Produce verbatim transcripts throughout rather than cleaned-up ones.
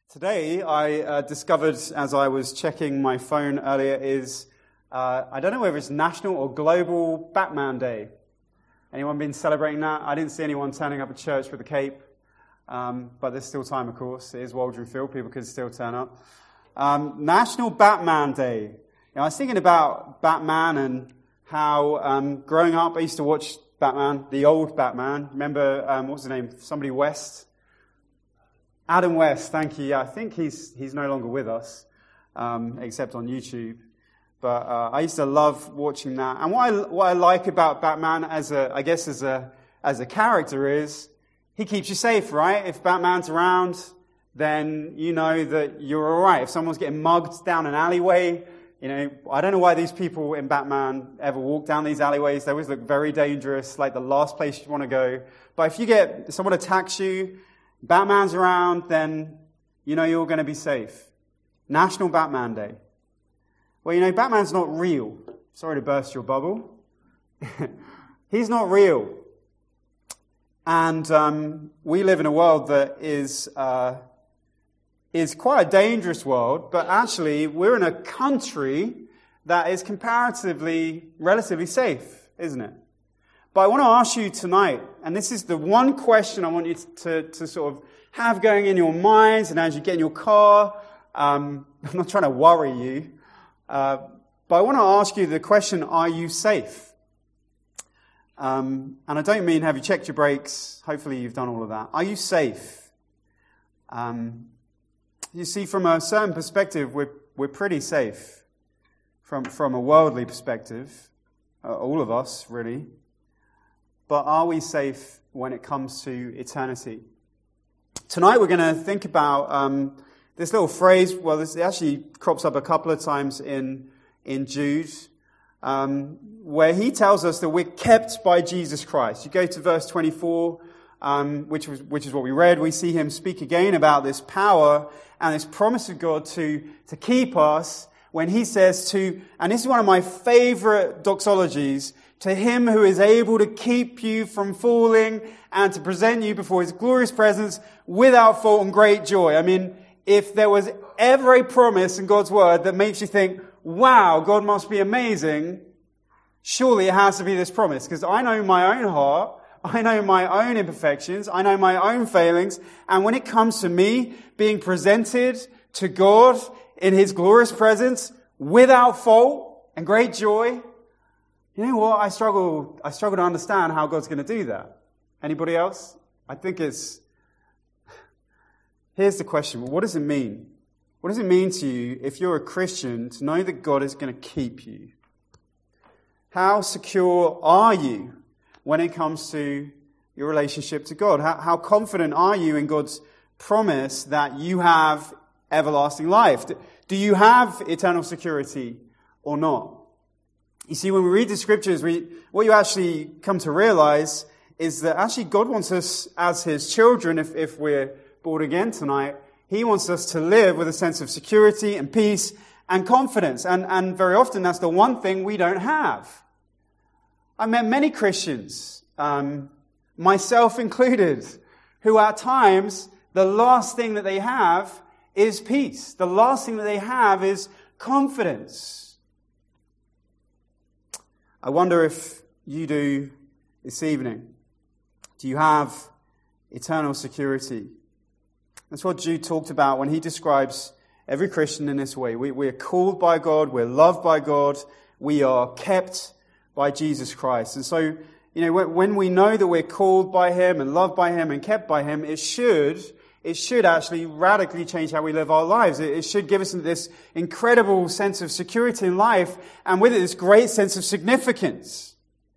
Today, I uh, discovered as I was checking my phone earlier is, uh, I don't know whether it's National or Global Batman Day. Anyone been celebrating that? I didn't see anyone turning up at church with a cape, um, but there's still time, of course. It is Waldron Field. People can still turn up. Um, National Batman Day. You know, I was thinking about Batman and how um, growing up, I used to watch Batman, the old Batman. Remember, um, what was his name? Somebody West? Adam West, thank you. Yeah, I think he's he's no longer with us, um, except on YouTube. But uh, I used to love watching that. And what I what I like about Batman as a I guess as a as a character is he keeps you safe, right? If Batman's around, then you know that you're all right. If someone's getting mugged down an alleyway, you know, I don't know why these people in Batman ever walk down these alleyways. They always look very dangerous, like the last place you want to go. But if you get if someone attacks you, Batman's around, then you know you're going to be safe. National Batman Day. Well, you know, Batman's not real. Sorry to burst your bubble. He's not real. And um, we live in a world that is uh, is quite a dangerous world, but actually we're in a country that is comparatively, relatively safe, isn't it? But I want to ask you tonight, and this is the one question I want you to, to sort of have going in your minds and as you get in your car. Um, I'm not trying to worry you, uh, but I want to ask you the question, are you safe? Um, and I don't mean have you checked your brakes. Hopefully you've done all of that. Are you safe? Um, you see, from a certain perspective, we're, we're pretty safe. From, from a worldly perspective, uh, all of us, really. But are we safe when it comes to eternity? Tonight we're going to think about um, this little phrase. Well, this actually crops up a couple of times in in Jude, um, where he tells us that we're kept by Jesus Christ. You go to verse twenty-four, um, which was which is what we read. We see him speak again about this power and this promise of God to to keep us. When he says to, and this is one of my favorite doxologies, to him who is able to keep you from falling and to present you before his glorious presence without fault and great joy. I mean, if there was ever a promise in God's word that makes you think, wow, God must be amazing, surely it has to be this promise. Because I know my own heart, I know my own imperfections, I know my own failings, and when it comes to me being presented to God in his glorious presence without fault and great joy, you know what? I struggle, I struggle to understand how God's going to do that. Anybody else? I think it's, here's the question. What does it mean? What does it mean to you, if you're a Christian, to know that God is going to keep you? How secure are you when it comes to your relationship to God? How, how confident are you in God's promise that you have everlasting life? Do you have eternal security or not? You see, when we read the scriptures, we, what you actually come to realize is that actually God wants us as his children, if, if we're born again tonight, he wants us to live with a sense of security and peace and confidence. And, and very often that's the one thing we don't have. I've met many Christians, um, myself included, who at times the last thing that they have is peace. The last thing that they have is confidence. I wonder if you do this evening. Do you have eternal security? That's what Jude talked about when he describes every Christian in this way. We, we are called by God, we're loved by God, we are kept by Jesus Christ. And so, you know, when, when we know that we're called by him and loved by him and kept by him, it should It should actually radically change how we live our lives. It should give us this incredible sense of security in life, and with it this great sense of significance.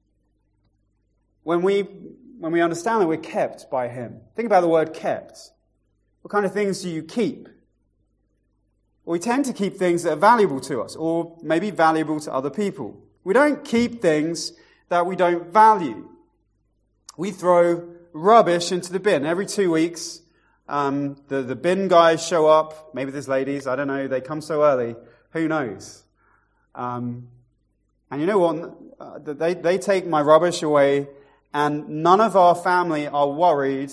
When we when we understand that we're kept by him. Think about the word kept. What kind of things do you keep? Well, we tend to keep things that are valuable to us, or maybe valuable to other people. We don't keep things that we don't value. We throw rubbish into the bin every two weeks. Um, the, the bin guys show up. Maybe there's ladies. I don't know. They come so early. Who knows? Um, and you know what? Uh, they, they take my rubbish away, and none of our family are worried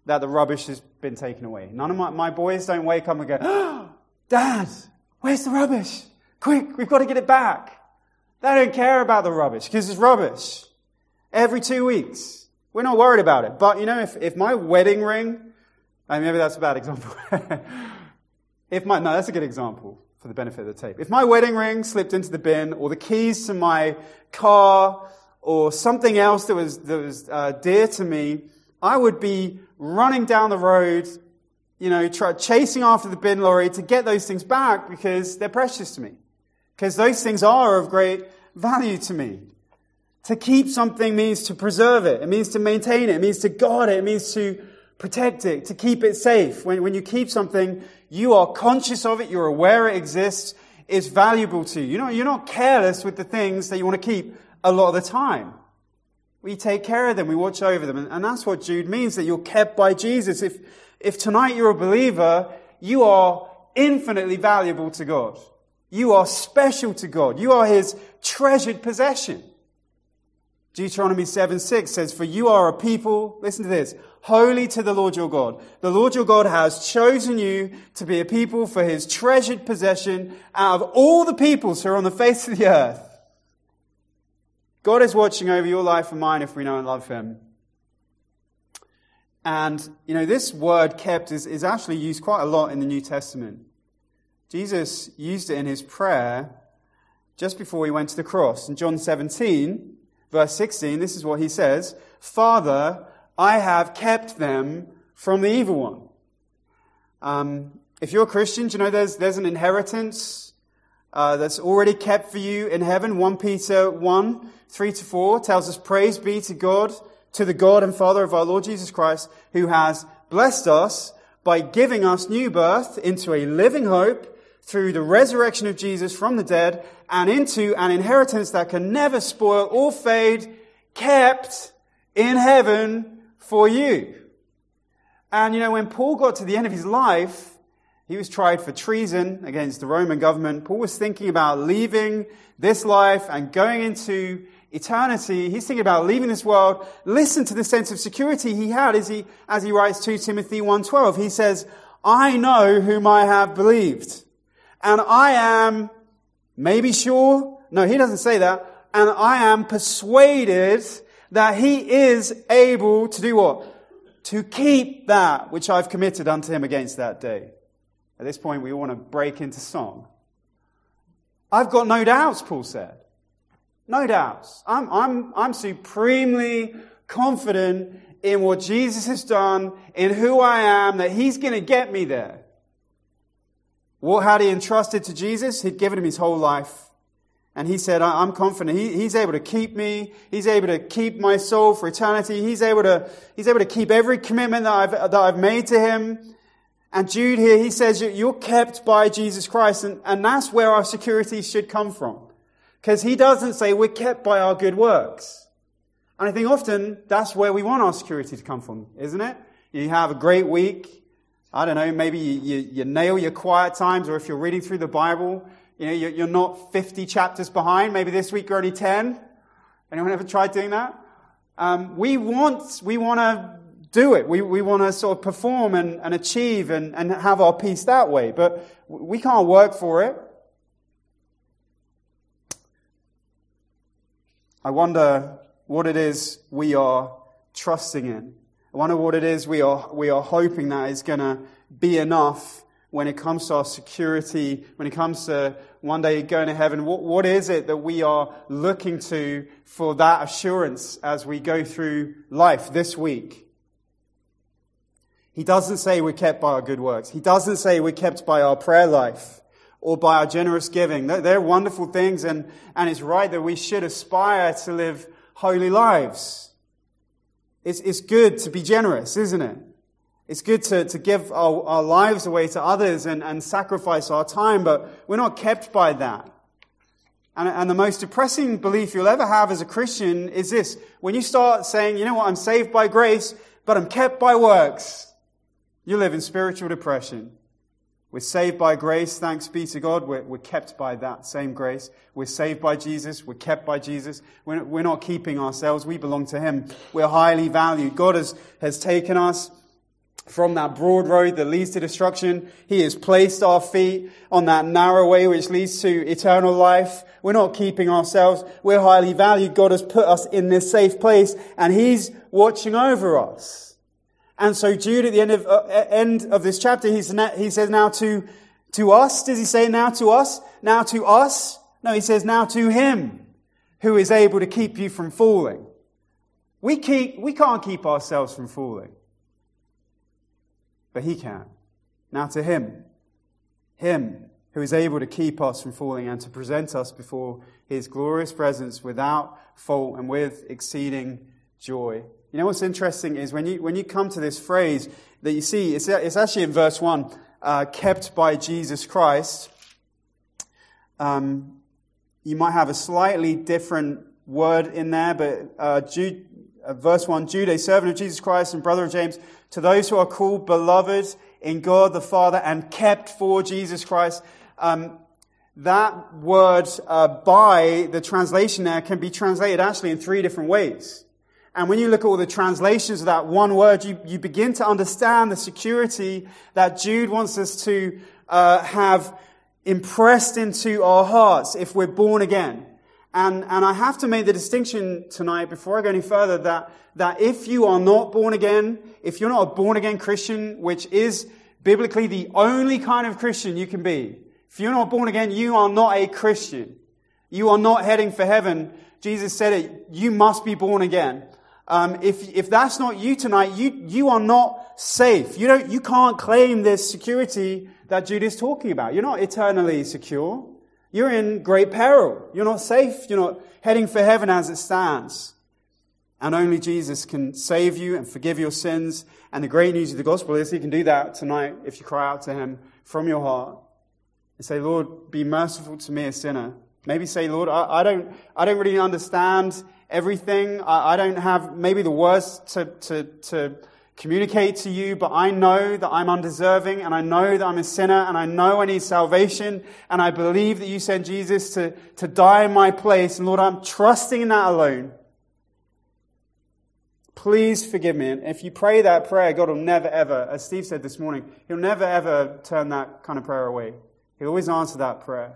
that the rubbish has been taken away. None of my, my boys don't wake up and go, oh, Dad, where's the rubbish? Quick, we've got to get it back. They don't care about the rubbish because it's rubbish. Every two weeks. We're not worried about it. But, you know, if, if my wedding ring, and maybe that's a bad example. if my, no, that's a good example for the benefit of the tape. If my wedding ring slipped into the bin, or the keys to my car, or something else that was, that was uh, dear to me, I would be running down the road, you know, try, chasing after the bin lorry to get those things back because they're precious to me. Because those things are of great value to me. To keep something means to preserve it. It means to maintain it. It means to guard it. It means to protect it, to keep it safe. When, when you keep something, you are conscious of it. You're aware it exists. It's valuable to you. You know, you're not careless with the things that you want to keep a lot of the time. We take care of them. We watch over them. And, and that's what Jude means, that you're kept by Jesus. If, if tonight you're a believer, you are infinitely valuable to God. You are special to God. You are His treasured possession. Deuteronomy seven six says, for you are a people, listen to this, holy to the Lord your God. The Lord your God has chosen you to be a people for His treasured possession out of all the peoples who are on the face of the earth. God is watching over your life and mine if we know and love Him. And, you know, this word kept is, is actually used quite a lot in the New Testament. Jesus used it in His prayer just before He went to the cross. In John seventeen, verse sixteen, this is what He says, Father, I have kept them from the evil one. Um, if you're a Christian, do you know there's, there's an inheritance uh, that's already kept for you in heaven? First Peter one, three to four tells us, praise be to God, to the God and Father of our Lord Jesus Christ, who has blessed us by giving us new birth into a living hope through the resurrection of Jesus from the dead, and into an inheritance that can never spoil or fade, kept in heaven for you. And, you know, when Paul got to the end of his life, he was tried for treason against the Roman government. Paul was thinking about leaving this life and going into eternity. He's thinking about leaving this world. Listen to the sense of security he had as he, as he writes to Timothy one twelve. He says, I know whom I have believed. And I am maybe sure, no, he doesn't say that, and I am persuaded that He is able to do what? To keep that which I've committed unto Him against that day. At this point, we want to break into song. I've got no doubts, Paul said. No doubts. I'm, I'm, I'm supremely confident in what Jesus has done, in who I am, that He's going to get me there. What had he entrusted to Jesus? He'd given him his whole life. And he said, I'm confident he, he's able to keep me. He's able to keep my soul for eternity. He's able to, he's able to keep every commitment that I've, that I've made to Him. And Jude here, he says, you're kept by Jesus Christ. And, and that's where our security should come from. Because he doesn't say we're kept by our good works. And I think often that's where we want our security to come from, isn't it? You have a great week. I don't know, maybe you, you, you nail your quiet times, or if you're reading through the Bible, you know, you're, you're not fifty chapters behind. Maybe this week you're only ten. Anyone ever tried doing that? Um, we want, we want to do it. We, we want to sort of perform and, and achieve and, and have our peace that way. But we can't work for it. I wonder what it is we are trusting in. I wonder what it is we are we are hoping that is going to be enough when it comes to our security, when it comes to one day going to heaven. What, what is it that we are looking to for that assurance as we go through life this week? He doesn't say we're kept by our good works. He doesn't say we're kept by our prayer life or by our generous giving. They're, they're wonderful things, and, and it's right that we should aspire to live holy lives. It's, it's good to be generous, isn't it? It's good to, to give our, our lives away to others and, and sacrifice our time, but we're not kept by that. And, and the most depressing belief you'll ever have as a Christian is this. When you start saying, you know what, I'm saved by grace, but I'm kept by works, you live in spiritual depression. We're saved by grace, thanks be to God. We're, we're kept by that same grace. We're saved by Jesus. We're kept by Jesus. We're, we're not keeping ourselves. We belong to Him. We're highly valued. God has, has taken us from that broad road that leads to destruction. He has placed our feet on that narrow way which leads to eternal life. We're not keeping ourselves. We're highly valued. God has put us in this safe place, and He's watching over us. And so Jude, at the end of uh, end of this chapter, he's, he says now to, to us. Does he say now to us? Now to us? No, he says now to Him who is able to keep you from falling. We keep, we can't keep ourselves from falling. But He can. Now to Him. Him who is able to keep us from falling and to present us before His glorious presence without fault and with exceeding joy. You know what's interesting is when you when you come to this phrase that you see, it's, it's actually in verse one, uh, kept by Jesus Christ. Um, you might have a slightly different word in there, but uh, Jude, uh, verse one, Jude, a servant of Jesus Christ and brother of James, to those who are called beloved in God the Father and kept for Jesus Christ. Um, that word uh, by, the translation there, can be translated actually in three different ways. And when you look at all the translations of that one word, you, you begin to understand the security that Jude wants us to uh, have impressed into our hearts if we're born again. And, and I have to make the distinction tonight, before I go any further, that, that if you are not born again, if you're not a born again Christian, which is biblically the only kind of Christian you can be, if you're not born again, you are not a Christian. You are not heading for heaven. Jesus said it, you must be born again. Um, if, if that's not you tonight, you, you are not safe. You don't, you can't claim this security that Jude is talking about. You're not eternally secure. You're in great peril. You're not safe. You're not heading for heaven as it stands. And only Jesus can save you and forgive your sins. And the great news of the gospel is He can do that tonight if you cry out to Him from your heart and say, Lord, be merciful to me, a sinner. Maybe say, Lord, I, I don't, I don't really understand everything. I, I don't have maybe the words to, to, to communicate to you, but I know that I'm undeserving, and I know that I'm a sinner, and I know I need salvation, and I believe that you sent Jesus to, to die in my place, and Lord, I'm trusting in that alone. Please forgive me. And if you pray that prayer, God will never ever, as Steve said this morning, He'll never ever turn that kind of prayer away. He'll always answer that prayer.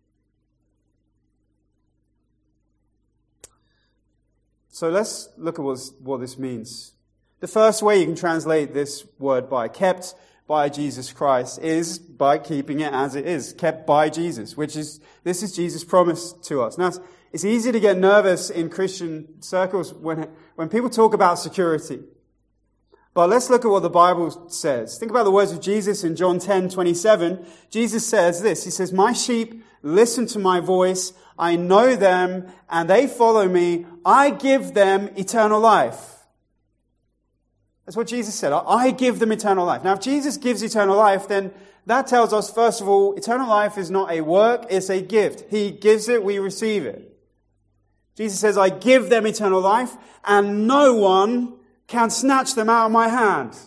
So let's look at what this means. The first way you can translate this word by, kept by Jesus Christ, is by keeping it as it is, kept by Jesus, which is, this is Jesus' promise to us. Now, it's, it's easy to get nervous in Christian circles when, when people talk about security. But let's look at what the Bible says. Think about the words of Jesus in John ten twenty-seven. Jesus says this, He says, my sheep listen to my voice. I know them and they follow me. I give them eternal life. That's what Jesus said. I give them eternal life. Now, if Jesus gives eternal life, then that tells us, first of all, eternal life is not a work, it's a gift. He gives it, we receive it. Jesus says, I give them eternal life, and no one can snatch them out of my hand.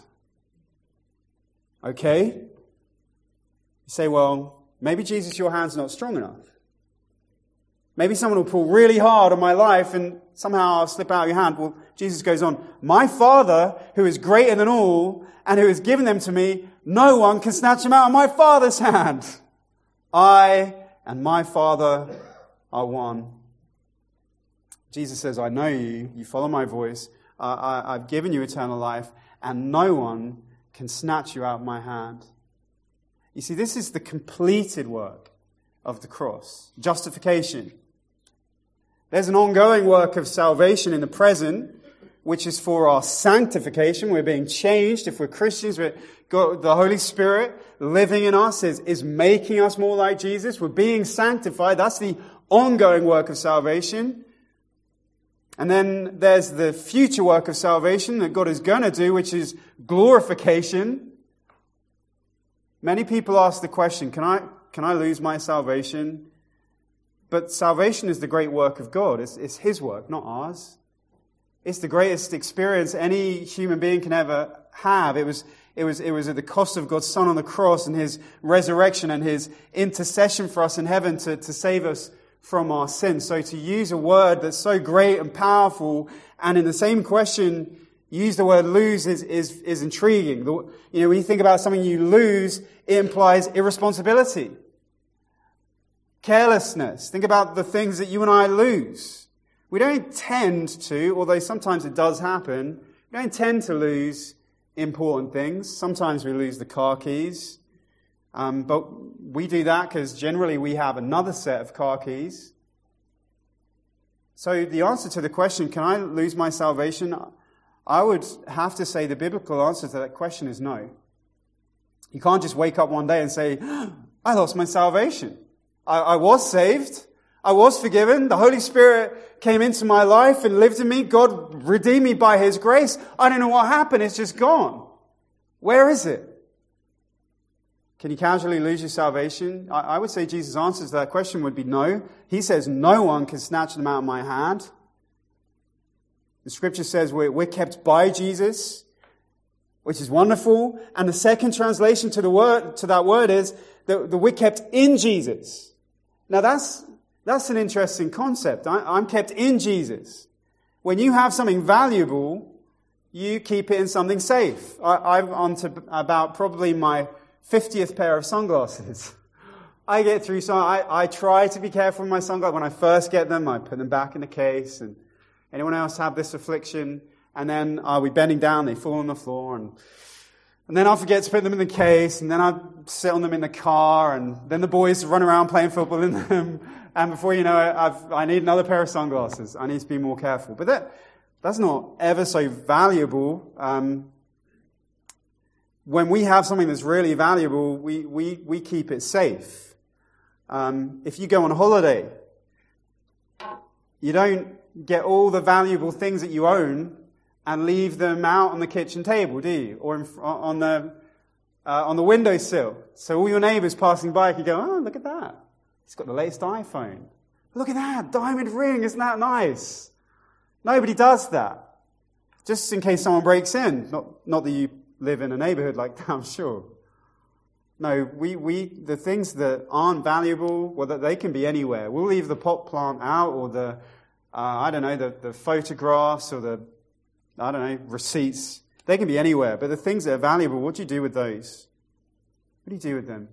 Okay? You say, well, maybe Jesus, your hand's not strong enough. Maybe someone will pull really hard on my life and somehow I'll slip out of your hand. Well, Jesus goes on, my Father, who is greater than all and who has given them to me, no one can snatch them out of my Father's hand. I and my Father are one. Jesus says, I know you, you follow my voice, uh, I, I've given you eternal life, and no one can snatch you out of my hand. You see, this is the completed work of the cross. Justification. There's an ongoing work of salvation in the present, which is for our sanctification. We're being changed. If we're Christians, we're got the Holy Spirit living in us is, is making us more like Jesus. We're being sanctified. That's the ongoing work of salvation. And then there's the future work of salvation that God is going to do, which is glorification. Many people ask the question, can I, can I lose my salvation? But salvation is the great work of God. It's, it's His work, not ours. It's the greatest experience any human being can ever have. It was, it was, it was at the cost of God's Son on the cross and His resurrection and His intercession for us in heaven to, to save us from our sins. So to use a word that's so great and powerful, and in the same question, Use the word lose is, is, is intriguing. The, you know, when you think about something you lose, it implies irresponsibility. Carelessness. Think about the things that you and I lose. We don't tend to, although sometimes it does happen, we don't tend to lose important things. Sometimes we lose the car keys. Um, but we do that because generally we have another set of car keys. So the answer to the question, can I lose my salvation? I would have to say the biblical answer to that question is no. You can't just wake up one day and say, I lost my salvation. I, I was saved. I was forgiven. The Holy Spirit came into my life and lived in me. God redeemed me by His grace. I don't know what happened. It's just gone. Where is it? Can you casually lose your salvation? I, I would say Jesus' answer to that question would be no. He says no one can snatch them out of my hand. The scripture says we're, we're kept by Jesus, which is wonderful. And the second translation to the word, to that word is that, that we're kept in Jesus. Now that's, that's an interesting concept. I, I'm kept in Jesus. When you have something valuable, you keep it in something safe. I, I'm on to about probably my fiftieth pair of sunglasses. I get through some, I, I try to be careful with my sunglasses. When I first get them, I put them back in the case. And anyone else have this affliction? And then I'll be bending down, they fall on the floor, and and then I'll forget to put them in the case, and then I'll sit on them in the car, and then the boys run around playing football in them, and before you know it, I've, I need another pair of sunglasses. I need to be more careful. But that that's not ever so valuable. Um, when we have something that's really valuable, we, we, we keep it safe. Um, if you go on holiday, you don't get all the valuable things that you own and leave them out on the kitchen table, do you? Or in, on the uh, on the windowsill. So all your neighbours passing by can go, oh, look at that. He's got the latest iPhone. Look at that, diamond ring, isn't that nice? Nobody does that. Just in case someone breaks in. Not, not that you live in a neighbourhood like that, I'm sure. No, we, we, the things that aren't valuable, well, that they can be anywhere. We'll leave the pot plant out, or the, uh, I don't know, the, the photographs, or the, I don't know, receipts. They can be anywhere. But the things that are valuable, what do you do with those? What do you do with them?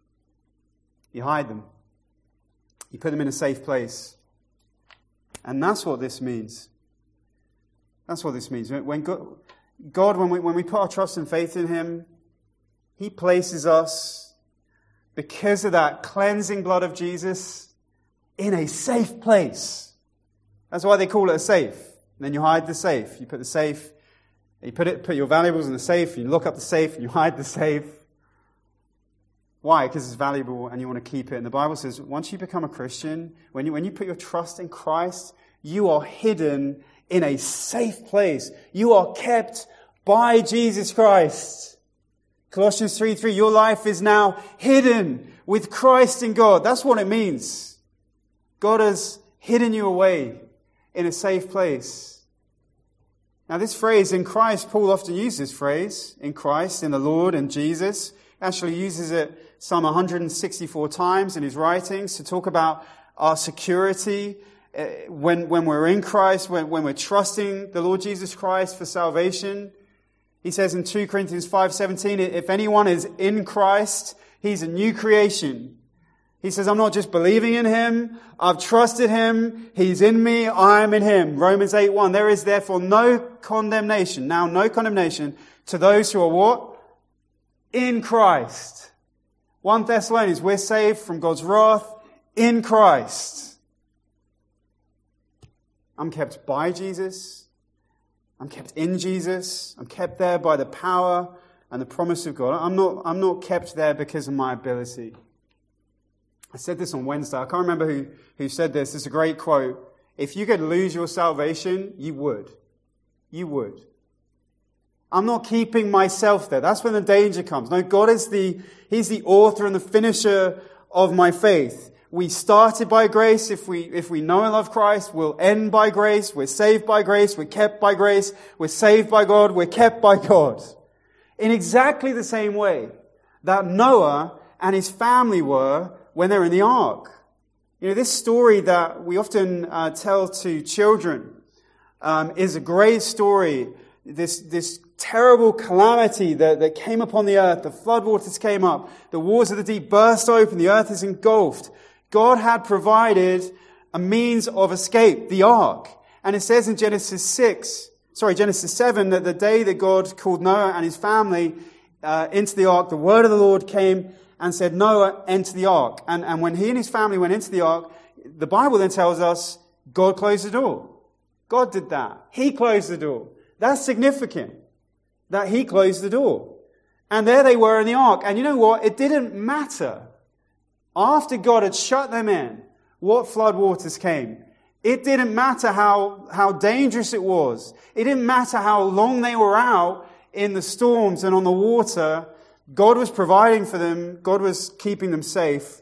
You hide them. You put them in a safe place. And that's what this means. That's what this means. When God, God when we, when we put our trust and faith in Him, He places us, because of that cleansing blood of Jesus, in a safe place. That's why they call it a safe. And then you hide the safe. You put the safe, you put it, put your valuables in the safe, you lock up the safe, and you hide the safe. Why? Because it's valuable and you want to keep it. And the Bible says, once you become a Christian, when you, when you put your trust in Christ, you are hidden in a safe place. You are kept by Jesus Christ. Colossians three three, your life is now hidden with Christ in God. That's what it means. God has hidden you away in a safe place. Now this phrase, in Christ, Paul often uses this phrase, in Christ, in the Lord, in Jesus. He actually uses it some one hundred sixty-four times in his writings to talk about our security when, when we're in Christ, when, when we're trusting the Lord Jesus Christ for salvation. He says in two Corinthians five seventeen, if anyone is in Christ, he's a new creation. He says, I'm not just believing in Him, I've trusted Him, He's in me, I'm in Him. Romans eight one, there is therefore no condemnation, now no condemnation, to those who are what? In Christ. First Thessalonians, we're saved from God's wrath in Christ. I'm kept by Jesus. I'm kept in Jesus. I'm kept there by the power and the promise of God. I'm not, I'm not kept there because of my ability. I said this on Wednesday. I can't remember who, who said this. It's a great quote. If you could lose your salvation, you would. You would. I'm not keeping myself there. That's when the danger comes. No, God is the, He's the author and the finisher of my faith. We started by grace. If we, if we know and love Christ, we'll end by grace. We're saved by grace. We're kept by grace. We're saved by God. We're kept by God. In exactly the same way that Noah and his family were when they're in the ark. You know, this story that we often uh, tell to children um, is a great story this, this terrible calamity that, that came upon the earth. The floodwaters came up. The waters of the deep burst open. The earth is engulfed. God had provided a means of escape, the ark. And it says in Genesis six, sorry, Genesis seven, that the day that God called Noah and his family uh, into the ark, the word of the Lord came and said, Noah, enter the ark. And, and when he and his family went into the ark, the Bible then tells us God closed the door. God did that. He closed the door. That's significant, that he closed the door. And there they were in the ark. And you know what? It didn't matter. After God had shut them in, what floodwaters came. It didn't matter how, how dangerous it was. It didn't matter how long they were out in the storms and on the water. God was providing for them. God was keeping them safe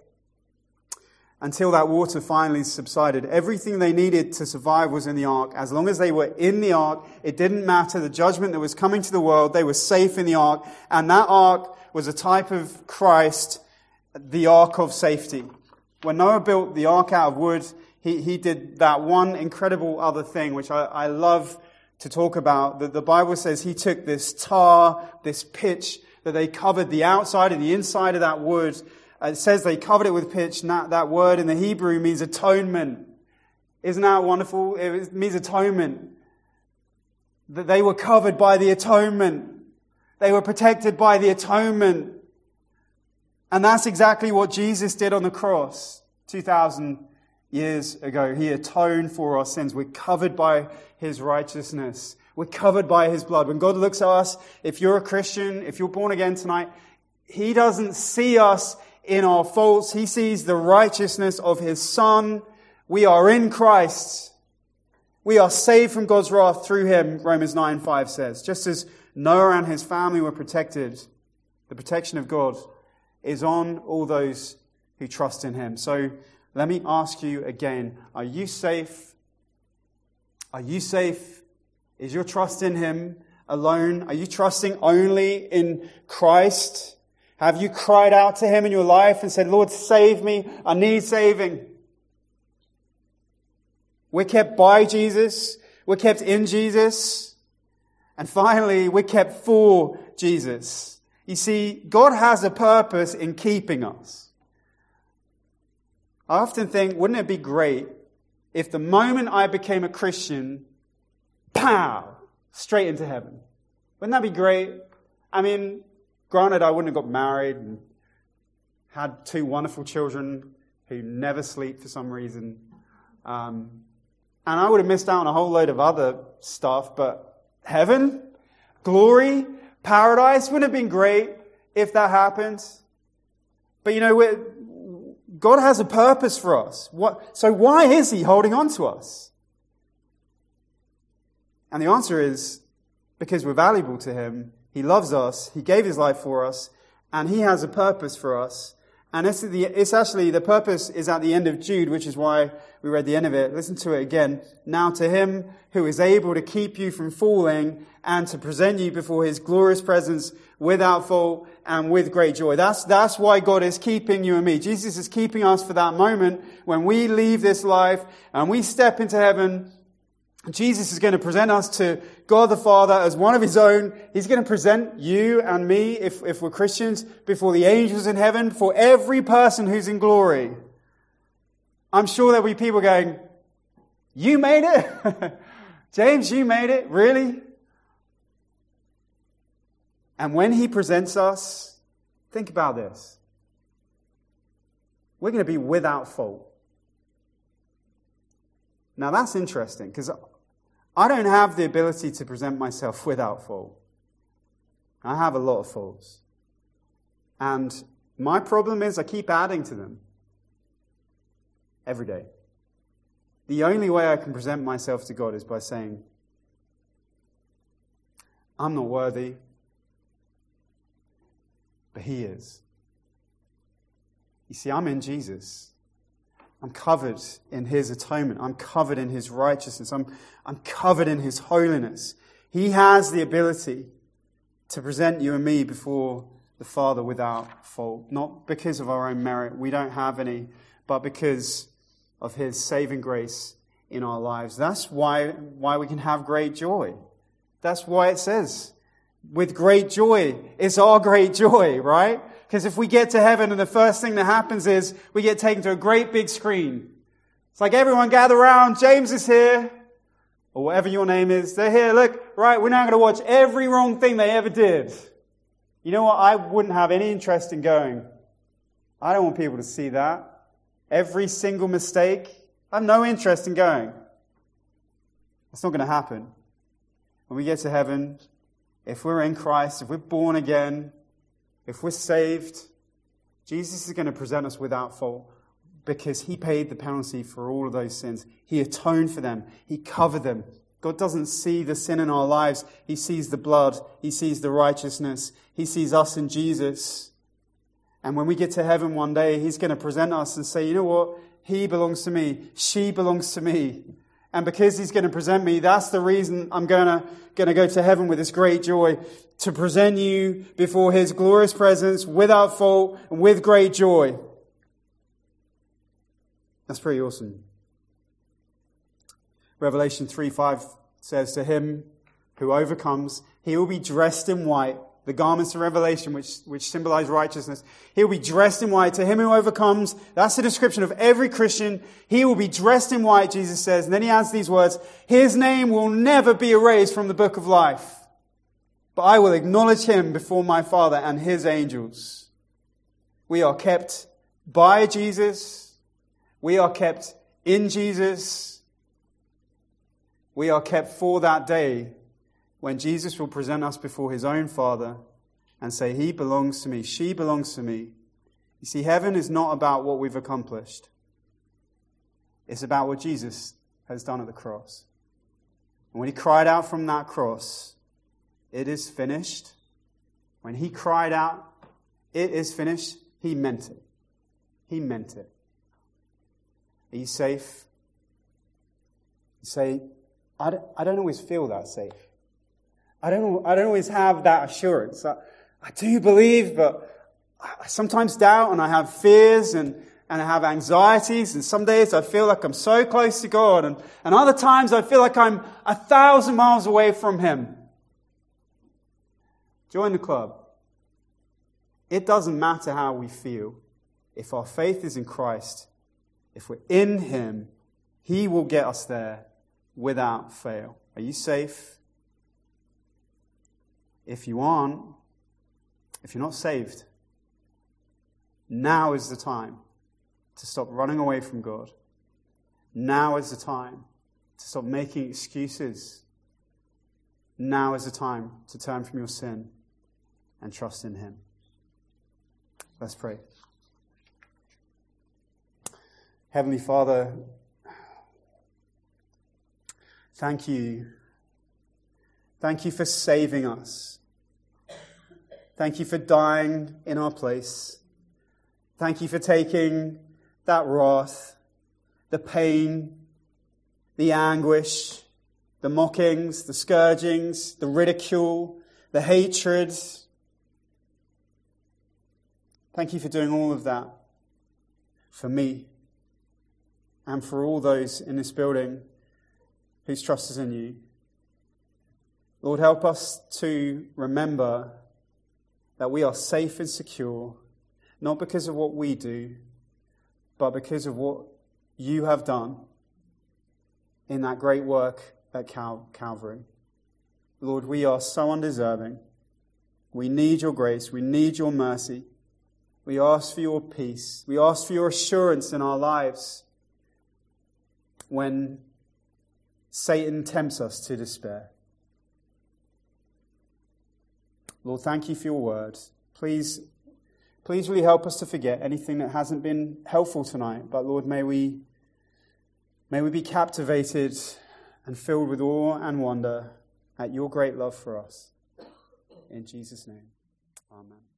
until that water finally subsided. Everything they needed to survive was in the ark. As long as they were in the ark, it didn't matter the judgment that was coming to the world. They were safe in the ark. And that ark was a type of Christ, the ark of safety. When Noah built the ark out of wood, he, he did that one incredible other thing, which I, I love to talk about. The, the Bible says he took this tar, this pitch, that they covered the outside and the inside of that wood. It says they covered it with pitch, and that, that word in the Hebrew means atonement. Isn't that wonderful? It means atonement. That they were covered by the atonement. They were protected by the atonement. And that's exactly what Jesus did on the cross two thousand years ago. He atoned for our sins. We're covered by his righteousness. We're covered by his blood. When God looks at us, if you're a Christian, if you're born again tonight, he doesn't see us in our faults. He sees the righteousness of his Son. We are in Christ. We are saved from God's wrath through him, Romans nine five says. Just as Noah and his family were protected, the protection of God is on all those who trust in him. So let me ask you again, are you safe? Are you safe? Is your trust in him alone? Are you trusting only in Christ? Have you cried out to him in your life and said, Lord, save me. I need saving. We're kept by Jesus. We're kept in Jesus. And finally, we're kept for Jesus. You see, God has a purpose in keeping us. I often think, wouldn't it be great if the moment I became a Christian, pow, straight into heaven? Wouldn't that be great? I mean, granted, I wouldn't have got married and had two wonderful children who never sleep for some reason. Um, and I would have missed out on a whole load of other stuff, but heaven, glory, paradise, wouldn't it have been great if that happened? But you know, we're, God has a purpose for us. What, so why is he holding on to us? And the answer is because we're valuable to him. He loves us. He gave his life for us. And he has a purpose for us. And it's, the, it's actually, the purpose is at the end of Jude, which is why we read the end of it. Listen to it again. Now to him who is able to keep you from falling and to present you before his glorious presence without fault and with great joy. That's, that's why God is keeping you and me. Jesus is keeping us for that moment when we leave this life and we step into heaven. Jesus is going to present us to God the Father as one of his own. He's going to present you and me, if, if we're Christians, before the angels in heaven, for every person who's in glory. I'm sure there'll be people going, you made it? James, you made it? Really? And when he presents us, think about this. We're going to be without fault. Now that's interesting, because I don't have the ability to present myself without fault. I have a lot of faults. And my problem is I keep adding to them every day. The only way I can present myself to God is by saying, I'm not worthy, but he is. You see, I'm in Jesus. I'm covered in his atonement. I'm covered in his righteousness. I'm, I'm covered in his holiness. He has the ability to present you and me before the Father without fault. Not because of our own merit. We don't have any, but because of his saving grace in our lives. That's why, why we can have great joy. That's why it says, with great joy. It's our great joy, right? Because if we get to heaven and the first thing that happens is we get taken to a great big screen. It's like, everyone gather around, James is here, or whatever your name is. They're here, look, right, we're now going to watch every wrong thing they ever did. You know what? I wouldn't have any interest in going. I don't want people to see that. Every single mistake. I have no interest in going. That's not going to happen. When we get to heaven, if we're in Christ, if we're born again, if we're saved, Jesus is going to present us without fault because he paid the penalty for all of those sins. He atoned for them. He covered them. God doesn't see the sin in our lives. He sees the blood. He sees the righteousness. He sees us in Jesus. And when we get to heaven one day, he's going to present us and say, you know what? He belongs to me. She belongs to me. And because he's going to present me, that's the reason I'm going to, going to go to heaven with this great joy, to present you before his glorious presence without fault and with great joy. That's pretty awesome. Revelation three five says, to him who overcomes, he will be dressed in white. The garments of Revelation, which, which symbolize righteousness. He will be dressed in white. To him who overcomes, that's the description of every Christian. He will be dressed in white, Jesus says. And then he adds these words, his name will never be erased from the book of life. But I will acknowledge him before my Father and his angels. We are kept by Jesus. We are kept in Jesus. We are kept for that day when Jesus will present us before his own Father and say, he belongs to me, she belongs to me. You see, heaven is not about what we've accomplished. It's about what Jesus has done at the cross. And when he cried out from that cross, it is finished. When he cried out, it is finished, he meant it. He meant it. Are you safe? You say, I don't, I don't always feel that safe. I don't, I don't always have that assurance. I, I do believe, but I sometimes doubt and I have fears and, and I have anxieties. And some days I feel like I'm so close to God. And, and other times I feel like I'm a thousand miles away from him. Join the club. It doesn't matter how we feel. If our faith is in Christ, if we're in him, he will get us there without fail. Are you safe? If you aren't, if you're not saved, now is the time to stop running away from God. Now is the time to stop making excuses. Now is the time to turn from your sin and trust in him. Let's pray. Heavenly Father, thank you. Thank you for saving us. Thank you for dying in our place. Thank you for taking that wrath, the pain, the anguish, the mockings, the scourgings, the ridicule, the hatred. Thank you for doing all of that for me and for all those in this building whose trust is in you. Lord, help us to remember that we are safe and secure, not because of what we do, but because of what you have done in that great work at Cal- Calvary. Lord, we are so undeserving. We need your grace. We need your mercy. We ask for your peace. We ask for your assurance in our lives when Satan tempts us to despair. Lord, thank you for your word. Please, please really help us to forget anything that hasn't been helpful tonight. But Lord, may we, may we be captivated and filled with awe and wonder at your great love for us. In Jesus' name, amen.